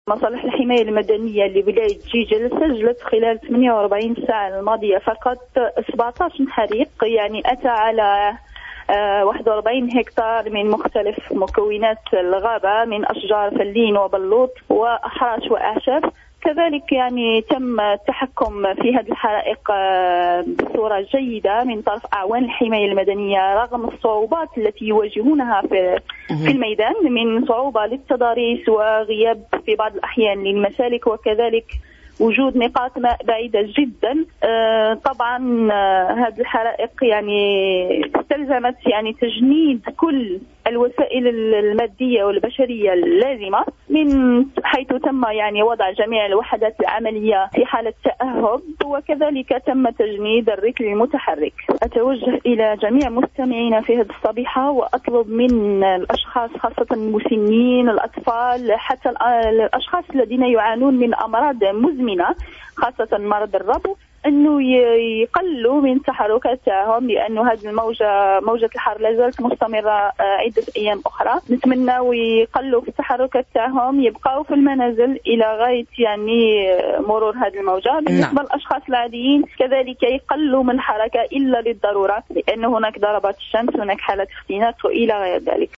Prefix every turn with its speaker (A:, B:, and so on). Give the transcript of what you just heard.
A: مصالح الحماية المدنية لولاية جيجل سجلت خلال 48 ساعة الماضية فقط 17 حريق، يعني أتى على 41 هكتار من مختلف مكونات الغابة من أشجار فلين وبلوط وأحراش وأعشاب. كذلك يعني تم التحكم في هذه الحرائق بصورة جيدة من طرف أعوان الحماية المدنية رغم الصعوبات التي يواجهونها في الميدان، من صعوبة للتضاريس وغياب في بعض الأحيان للمسالك، وكذلك وجود نقاط ماء بعيدة جدا. طبعا هذه الحرائق يعني استلزمت يعني تجنيد كل الوسائل المادية والبشرية اللازمة، من حيث تم يعني وضع جميع الوحدات العملية في حالة تأهب، وكذلك تم تجنيد الركل المتحرك. أتوجه إلى جميع مستمعينا في هذه الصبيحة وأطلب من الأشخاص خاصة المسنين، الأطفال، حتى الأشخاص الذين يعانون من أمراض مزمنة خاصة مرض الربو أنه يقلوا من تحركاتهم، لأنه هذه موجة الحر لا زالت مستمرة عدة أيام أخرى. نتمنى ويقلوا في التحركات تاعهم، يبقوا في المنازل إلى غاية يعني مرور هذه الموجة. بالنسبة للأشخاص العاديين كذلك يقلوا من الحركة إلا للضرورة، لأن هناك ضربات الشمس، هناك حالة اختناق وإلى غير ذلك.